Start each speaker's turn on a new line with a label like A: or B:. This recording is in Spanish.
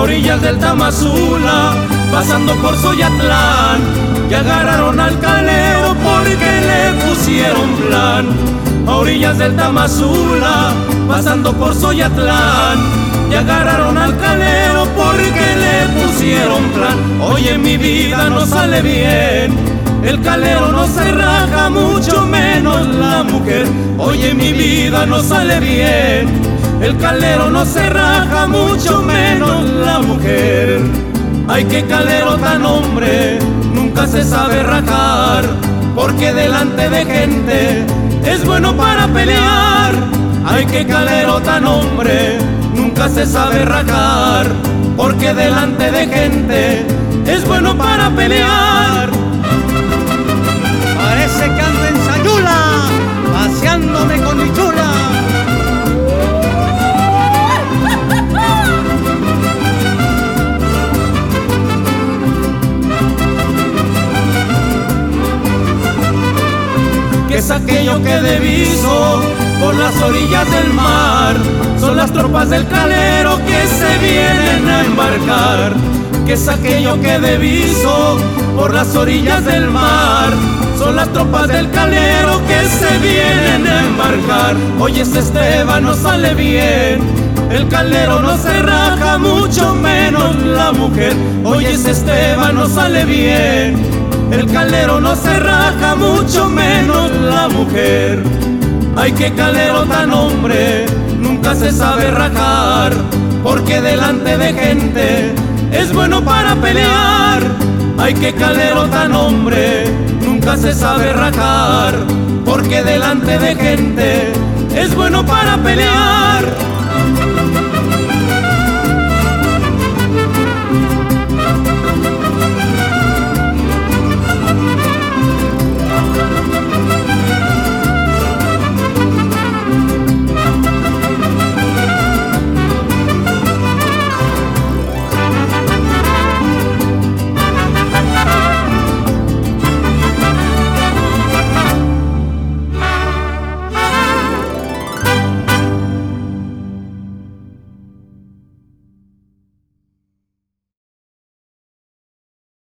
A: orillas del Tamazula, pasando por Soyatlán, y agarraron al calero porque le pusieron plan. A orillas del Tamazula, pasando por Soyatlán, y agarraron al calero porque le pusieron plan. Oye, mi vida no sale bien, el calero no se raja, mucho menos la mujer. Oye, mi vida no sale bien, el calero no se raja, mucho menos la mujer. Ay, qué calero tan hombre, nunca se sabe rajar, porque delante de gente es bueno para pelear. Ay, qué calero tan hombre, nunca se sabe rajar, porque delante de gente es bueno para pelear.
B: Parece que ando en Sayula, paseándome con mi chula.
A: ¿Qué es aquello que diviso por las orillas del mar? Son las tropas del calero que se vienen a embarcar. ¿Qué es aquello que diviso por las orillas del mar? Son las tropas del calero que se vienen a embarcar. Oye, este Esteban no sale bien, el calero no se raja, mucho menos la mujer. Oye, este Esteban no sale bien, el calero no se raja, mucho menos la mujer. Ay, qué calero tan hombre, nunca se sabe rajar, porque delante de gente es bueno para pelear. Ay, qué calero tan hombre, nunca se sabe rajar, porque delante de gente es bueno para pelear.